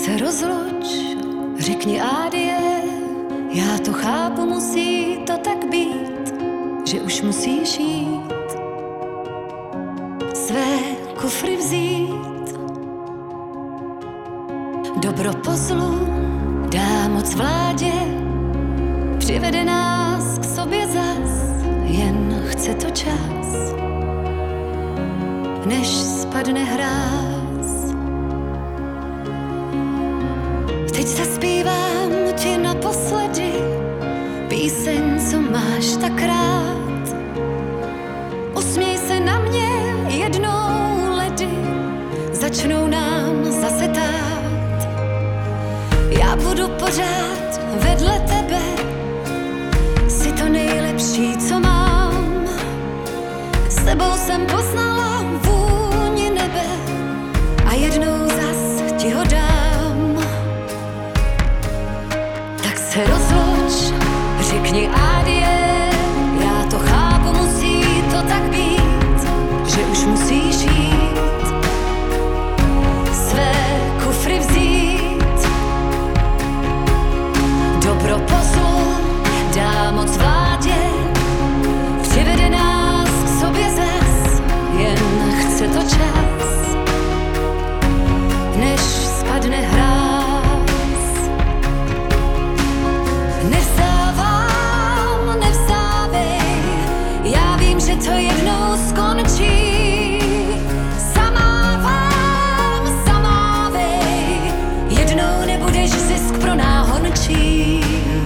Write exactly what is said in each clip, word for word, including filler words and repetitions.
se rozluč, řekni adie, já to chápu, musí to tak být, že už musíš jít, své kufry vzít. Dobro po zlu dá moc vládě, přivede nás k sobě zas, jen chce to čas, než spadne hráz. Teď zaspívám ti naposledy píseň, co máš tak rád. Usměj se na mě jednou, ledy začnou nám zase tát. Já budu pořád vedle tebe, jsi to nejlepší, co mám. S tebou jsem poznala vůni nebe a jednou zas ti ho dám. Tak se rozluč, řekni adie, já to chápu, musí to tak být, že už musíš jít, své kufry vzít. Dobro po zlu dá moc vládě, přivede nás k sobě zas, jen chce to čas, než spadne hráz. Nevstávám, nevstávej, já vím, že to jednou skončí. Zamávám, zamávej, jednou nebudeš zisk pro náhončí.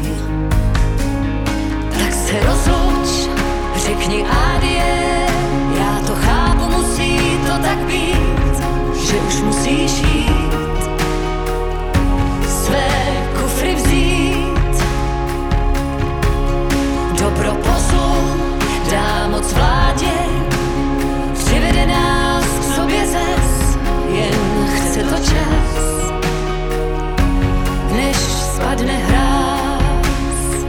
Tak se rozluč, řekni adie, já to chápu, musí to tak být, že už musíš jít, své kufry vzít. Dobro po zlu dá moc vládě, přivede nás k sobě zas, jen chce to čas, než spadne hráz.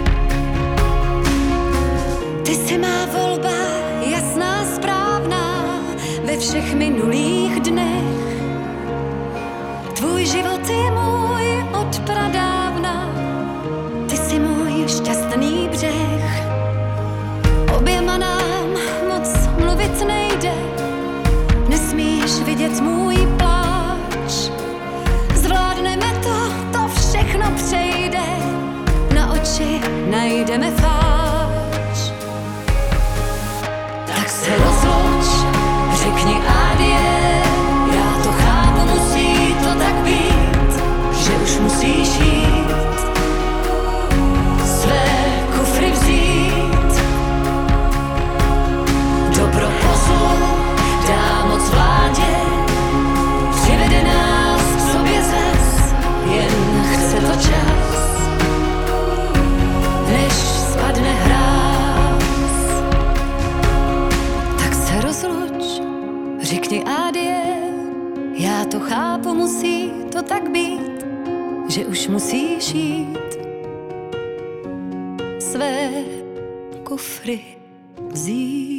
Ty jsi má volba, jasná, správná, ve všech minulých dnech. Tvůj život je můj od pradávna, ty jsi můj šťastný břeh. Oběma nám moc mluvit nejde, nesmíš vidět můj pláč. Zvládneme to, to všechno přejde, na oči najdeme fáč. Tak se rozluč, řekni adie, já to chápu, musí to tak být, že už musíš jít, své kufry vzít. Dobro po zlu dá moc vládě, přivede nás k sobě zas, jen chce to čas, než spadne hráz. Tak se rozluč, řekni adie, já to chápu, musí to tak být, že už musíš jít, své kufry vzít.